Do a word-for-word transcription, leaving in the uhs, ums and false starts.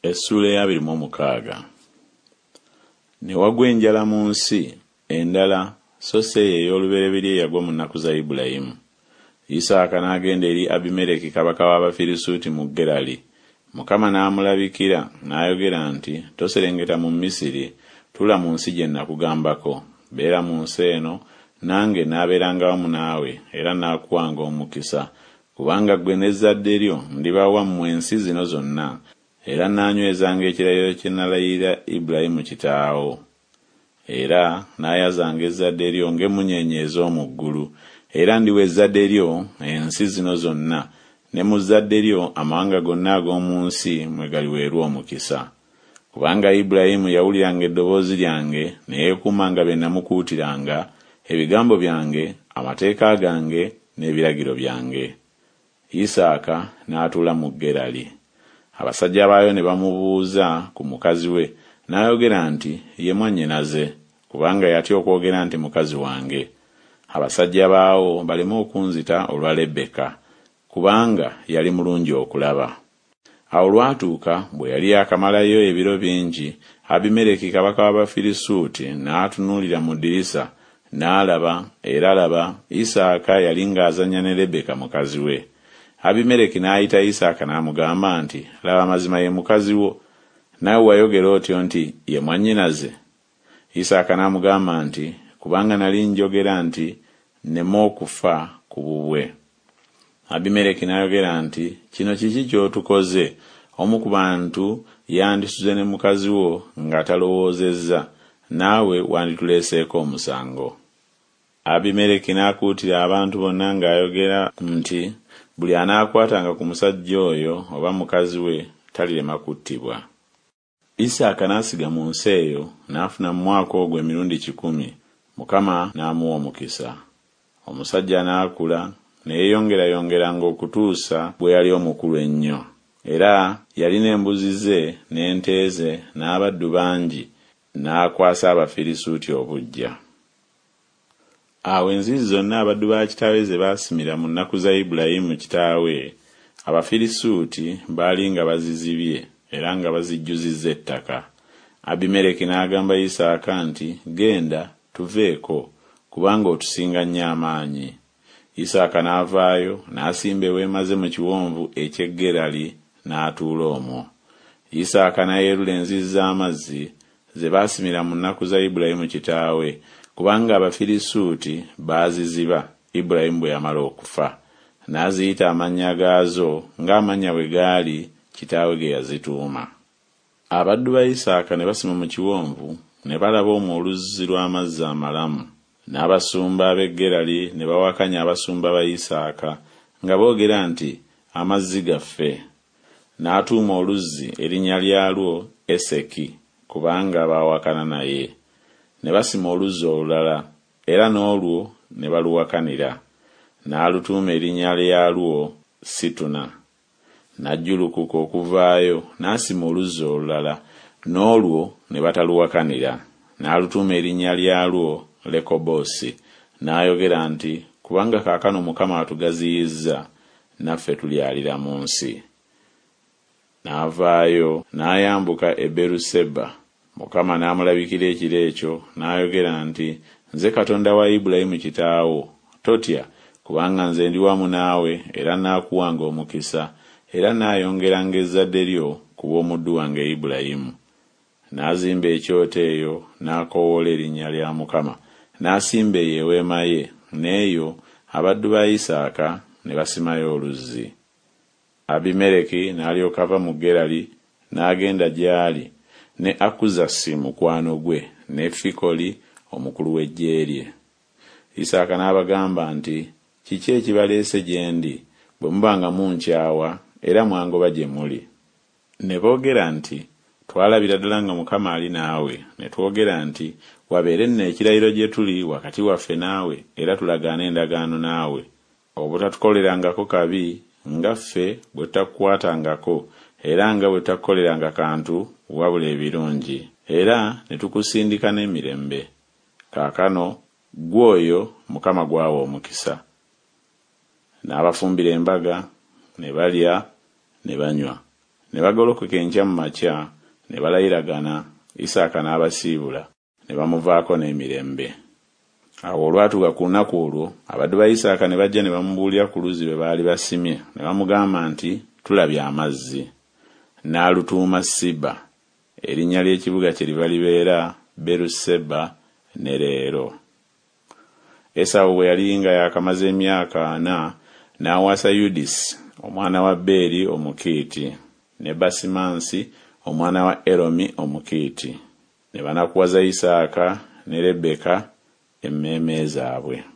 Essula y'abiri mu mukaaga. Ne wagwa enjala mu nsi endala so se ey'olubereberye yagwa mu nnaku za Ibulayimu. Isaaka n'agenda eri Abimereki kabaka w'Abafirisuuti mu Gerali. Mukama n'amulabikira n'ayogera nti, toserengeta mu Misiri, tula mu nsi gye nakugambako. Beera mu nsi eno, nange n'abeeranga wamu naawe, era n'akuwanga omukisa. Kubanga ggwe n'ezzadde lyo ndibawa mmwe ensi zino zonna, era n'anywezanga ekirayiro kye nalayira Ibulayimu kitaawo. Era n'ayazanga ezzadde lyo ng'emmunyeenye ez'omu ggulu, era ndiwa ezzadde lyo ensi zino zonna, ne mu zzadde lyo amawanga gonna ag'omu nsi mwe galiweerwa omukisa. Kubanga Ibulayimu yawuliranga eddoboozi lyange, ne yeekuumanga bye namukuutiranga, ebigambo byange, amateeka gange, n'ebiragiro byange. Isaaka n'atuula mu Gerali. Abasajja baayo ne bamubuuza ku mukazi we, n'ayogera nti, ye mwannyinaze, kubanga yatya okwogera nti mukazi wange. Abasajja baawo baleme okunzita olwa Lebeka, kubanga yali mulungi okulaba. Awo lwatuuka bwe yali yakamalayo ebiro bingi, Abimereki kabaka w'Abafirisuuti n'atunuulira mu ddirisa, n'alaba, era laba, Isaaka yali ng'azannya ne Lebeka mukazi we. Abimereki n'ayita Isaaka n'amugamba nti, laba mazima ye mukazi wo, naawe wayogera otyo nti ye mwannyinaze? Isaaka n'amugamba nti, kubanga nali njogera nti nneme okufa ku bubwe. Abimereki n'ayogera nti, kino kiki ky'otukoze? Omu ku bantu yandisuze ne mukazi wo nga talowoozezza, naawe wandituleeseeko omusango. Abimereki n'akuutira abantu bonna ng'ayogera nti, buli anaakwatanga ku musajja oyo oba mukazi we talirema kuttibwa. Isaaka n'asiga mu nsi eyo, n'afuna mu mwaka ogwo emirundi kikumi. Mukama n'amuwa omukisa. Omusajja n'akula, ne yeeyongerayongeranga okutuusa bwe yali omukulu ennyo. Era yalina embuzi ze n'ente ze n'abaddu bangi, n'akwasa Abafirisuuti obuggya. Awo enzizi zonna abaddu ba kitaawe ze baasimira mu nnaku za Ibulayimu kitaawe, Abafirisuuti baali nga bazizibye era nga bazijjuzizza ettaka. Abimereki n'agamba Isaaka nti, genda tuveeko, kubanga otusinga nnyo amaanyi. Isaaka n'avaayo n'asimba eweema ze mu kiwonvu eky'e Gerali n'atuula omwo. Isaaka n'ayeerula enzizi z'amazzi ze baasimira mu nnaku za Ibulayimu kitaawe, kubanga Abafirisuuti baaziziba Ibulayimu bwe yamala okufa. N'aziyita amannya gaazo ng'amannya bwe gaali kitaawe ge yazituuma. Abaddu ba Isaaka ne basima mu kiwonvu, ne balaba omwo oluzzi lw'amazzi amalamu. N'abasumba ab'e Gerali ne bawakanya abasumba ba Isaaka nga boogera nti, amazzi gaffe. N'atuuma oluzzi erinnya lyalwo Eseki, kubanga baawakana naye. Ne basima oluzzi olulala, era n'olwo ne baluwakanira. N'alutuuma erinnya lyalwo Situna. N'ajjulukuka okuvaayo, n'asima oluzzi olulala, n'olwo ne bataluwakanira. N'alutuuma erinnya lyalwo Lekobosi. N'ayogera nti, kubanga kaakano Mukama atugaziyizza, naffe tulyalira mu nsi. N'avaayo n'ayambuka e Beruseba. Mukama n'amulabikira ekiro ekyo, n'ayogera nti, nze Katonda wa Ibulayimu kitaawo, totya, kubanga nze ndi wamu naawe, era n'akuwanga omukisa, era n'ayongeranga ezzadde lyo ku bw'omuddu wange Ibulayimu. N'azimba ekyoto eyo, n'akoowoola erinnya lya Mukama, n'asimba eyo eweema ye, n'eyo abaddu ba Isaaka ne basimayo oluzzi. Abimereki n'alyoka ava mu Gerali, n'agenda gy'ali, ne Akuzasi mukwano gwe, ne Fikoli omukulu w'eggye lye. Isaaka n'abagamba nti, kiki ekibaleese gye ndi, bwe mubanga munkyawa era mwangoba gye muli? Ne boogera nti, twalabira ddala nga Mukama ali naawe, ne twogera nti, wabeere nno ekirayiro gye tuli wakati waffe naawe, era tulagaane endagaano naawe, obutatukolerangako kabi nga ffe bwe tutakukwatangako, era nga bwe tutakukoleranga kantu wabula ebirungi, era ne tukusindika n'emirembe. Kaakano gw'oyo Mukama gwawa omukisa. N'abafumbira embaga, ne balya, ne banywa, ne bagolokoka enkya mu makya ne balayiragana. Isaaka n'abasiibula ne bamuvaako n'emirembe. Awo olwatuuka ku lunaku olwo abaddu ba Isaaka ne bajja ne bamubuulira ku luzzi lwe baali basimye ne bamugamba nti tulabye amazzi. N'alutuuma Siba, erinnya ly'ekibuga kye liba libeera Beruseba ne leero. Esawu bwe yali nga yakamaze emyaka ana n'awasa Yudisi omwana wa Beeri Omukiiti ne Basimansi omwana wa Eromi Omukiiti. Ne banakuwaza Isaaka ne Lebeka emmeeme zaabwe.